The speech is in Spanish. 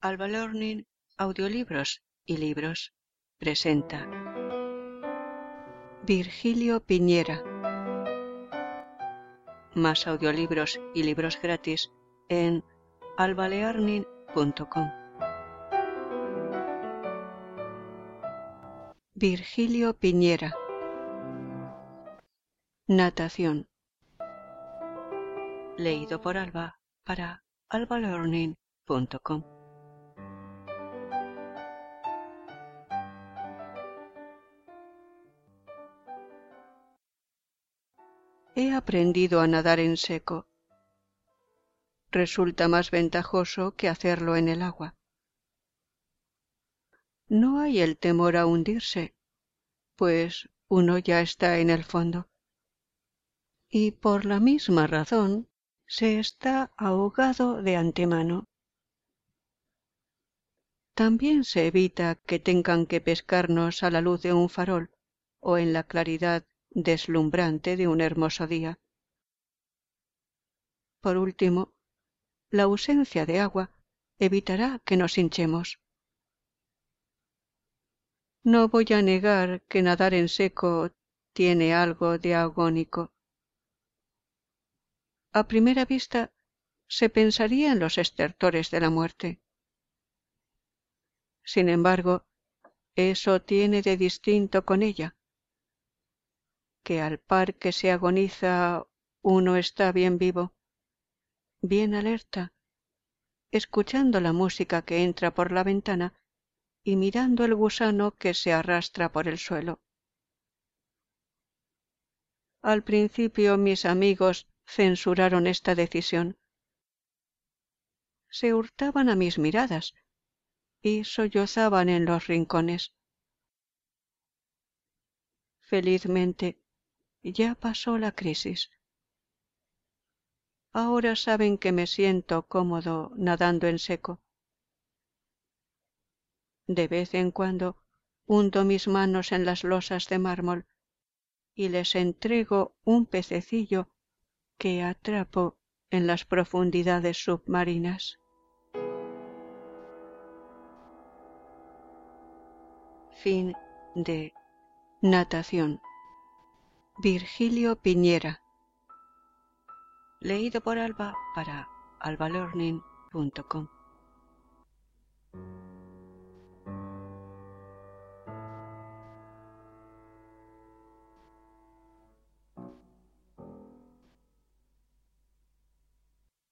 Alba Learning, audiolibros y libros, presenta Virgilio Piñera. Más audiolibros y libros gratis en albalearning.com. Virgilio Piñera. Natación. Leído por Alba para albalearning.com. He aprendido a nadar en seco. Resulta más ventajoso que hacerlo en el agua. No hay el temor a hundirse, pues uno ya está en el fondo. Y por la misma razón se está ahogado de antemano. También se evita que tengan que pescarnos a la luz de un farol o en la claridad deslumbrante de un hermoso día. Por último, la ausencia de agua evitará que nos hinchemos. No voy a negar que nadar en seco tiene algo de agónico. A primera vista se pensaría en los estertores de la muerte. Sin embargo, eso tiene de distinto con ella, que al par que se agoniza uno está bien vivo, bien alerta, escuchando la música que entra por la ventana y mirando el gusano que se arrastra por el suelo. Al principio mis amigos censuraron esta decisión. Se hurtaban a mis miradas y sollozaban en los rincones. Felizmente, ya pasó la crisis. Ahora saben que me siento cómodo nadando en seco. De vez en cuando hundo mis manos en las losas de mármol y les entrego un pececillo que atrapo en las profundidades submarinas. Fin de Natación. Virgilio Piñera. Leído por Alba para albalearning.com.